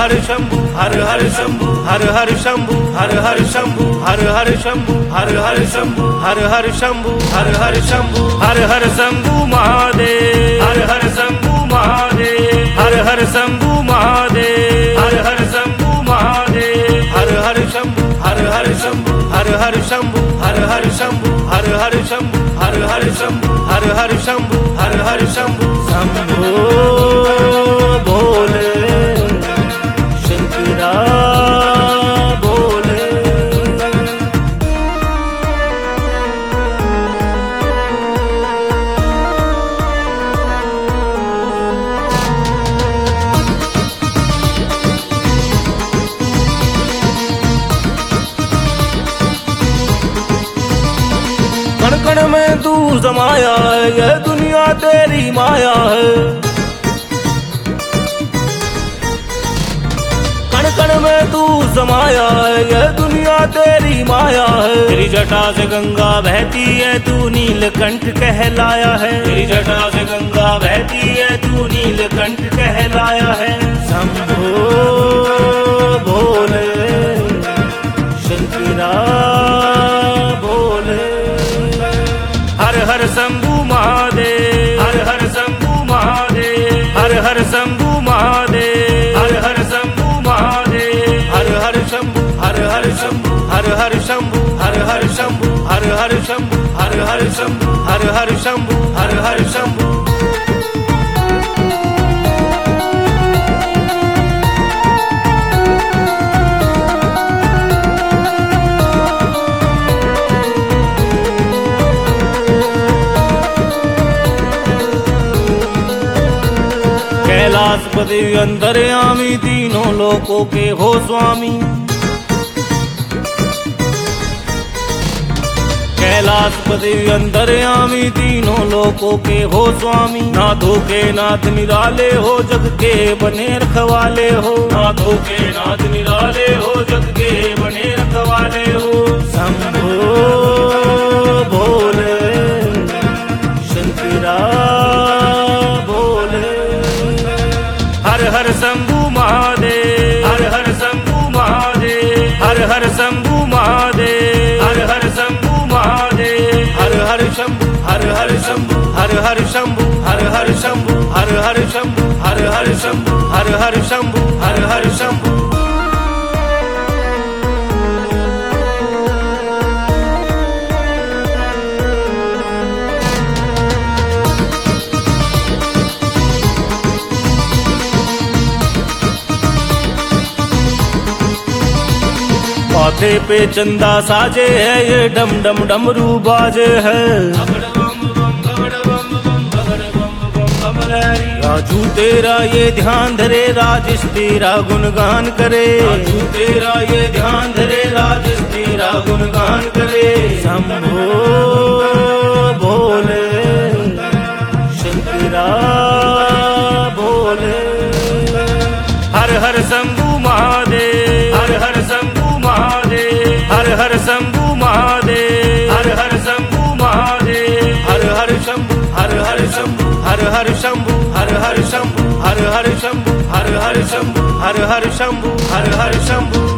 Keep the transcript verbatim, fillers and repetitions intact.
हर शंभु हर हर शंभु हर हर शंभु हर हर शंभु हर हर शंभु हर हर शंभु हर हर शंभु हर हर शंभु हर हर शंभु महादेव हर हर शंभु महादेव हर हर शंभु महादेव हर हर शंभु महादेव हर हर शंभु हर हर शंभु हर हर शंभु हर हर शंभु हर हर शंभु हर हर शंभु हर हर शंभु हर हर शंभु शंभो भोले शंकरा भोले। कण कण में तू समाया है, यह दुनिया तेरी माया है। कण कण में तू समाया है, यह दुनिया तेरी माया है। तेरी जटा से गंगा बहती है, तू नीलकंठ कहलाया है। तेरी जटा से गंगा बहती है, तू नीलकंठ कहलाया है। शंभो भोले शंकरा भोले। हर हर शंभु महादेव हर हर शंभु महादेव हर हर शंभु महादेव हर हर शंभु महादेव हर हर शंभु हर हर शंभु हर हर शंभु हर हर शंभु हर हर शंभु हर हर शंभु हर हर शंभु हर हर शंभु। कैलाशपति अंतर्यामी तीनों लोकों के हो स्वामी। कैलाशपति अंतर्यामी तीनों लोकों के हो स्वामी। नाथों के नाथ निराले हो, जग के बने रखवाले हो। नाथों के नाथ निराले हो, जग के बने रखवाले हो। शंभो भोले शंकरा भोले। हर हर शंभु महादेव हर हर शंभु महादेव हर हर शंभु महादेव हर हर शंभु महादेव हर हर शंभु हर हर शंभु हर हर शंभु हर हर शंभु हर हर शंभु हर हर शंभु हर हर शंभु हर हर शंभु। माथे पे चंदा साजे है, ये डम डम डमरू बाजे है। राजू तेरा ये ध्यान धरे, राजेश तेरा गुणगान करे। राजू तेरा ये ध्यान धरे, राजेश तेरा गुणगान करे। शंभो भोले शंकरा भोले। हर हर शंभु महादेव हर हर शंभु महादेव हर हर शंभु महादेव हर हर शंभु महादेव हर हर शंभु हर हर शंभु हर हर शंभु हर हर शंभु हर हर शंभु हर हर शंभु हर हर शंभु हर हर शंभु।